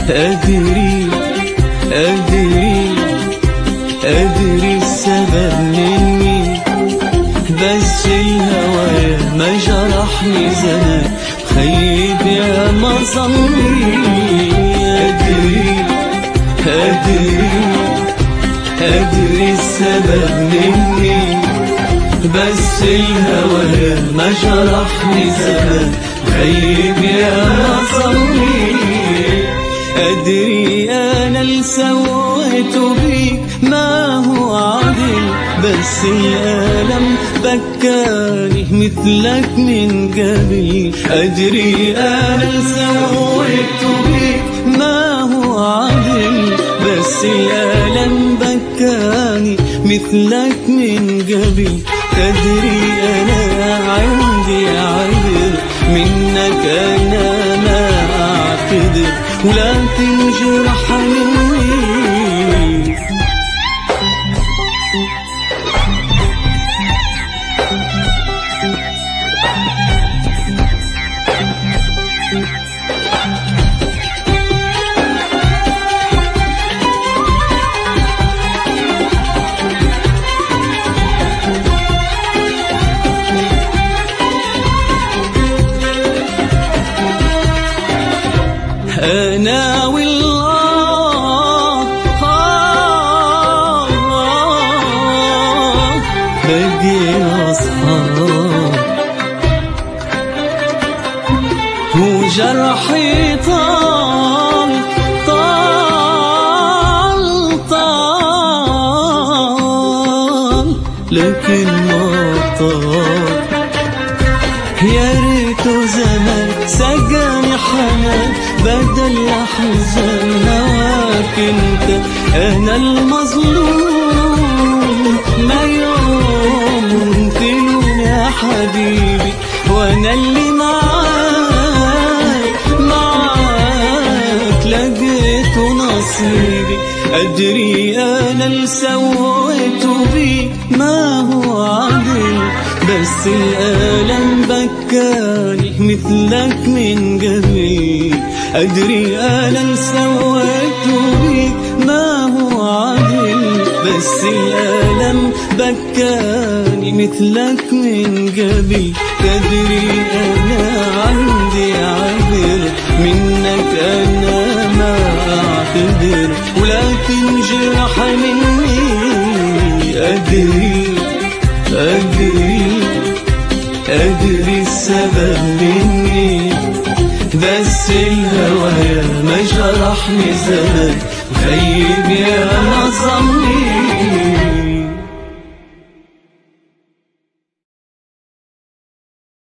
أدري السبب مني، بس الهوى ما جرحني زمان، خيب يا ما ظني. أدري السبب مني، بس الهوى ما جرحني زمان، خيب يا ما ظني. أدري أنا اللي سويته بيك ما هو عدل، بس الألم بكاني مثلك من قبل. أدري أنا اللي سويته بيك ما هو عدل، بس الألم بكاني مثلك من قبل. تدري أنا عندي عذر منك، أنا ما أعتذر ولا تنجرح مني. أنا والله بقينا أصحاب، وجرحي طال لكن ما طال. يا ريته زمان سقاني حنان بدل أحزان هواك انت. أنا المظلوم ما يوم تلوم يا حبيبي، وأنا اللي معاك لقيت نصيبي. أدري أنا اللي سويته بيك ما هو عدل، بس الألم بكاني مثلك من قبل. أدري أنا اللي سويته بيك ما هو عدل، بس الألم بكاني مثلك من قبل. تدري أنا عندي عذر منك، أنا ما أعتذر ولا تنجرح مني. أدري السبب مني، بس الهوى ما جرحني زمان، خيب يا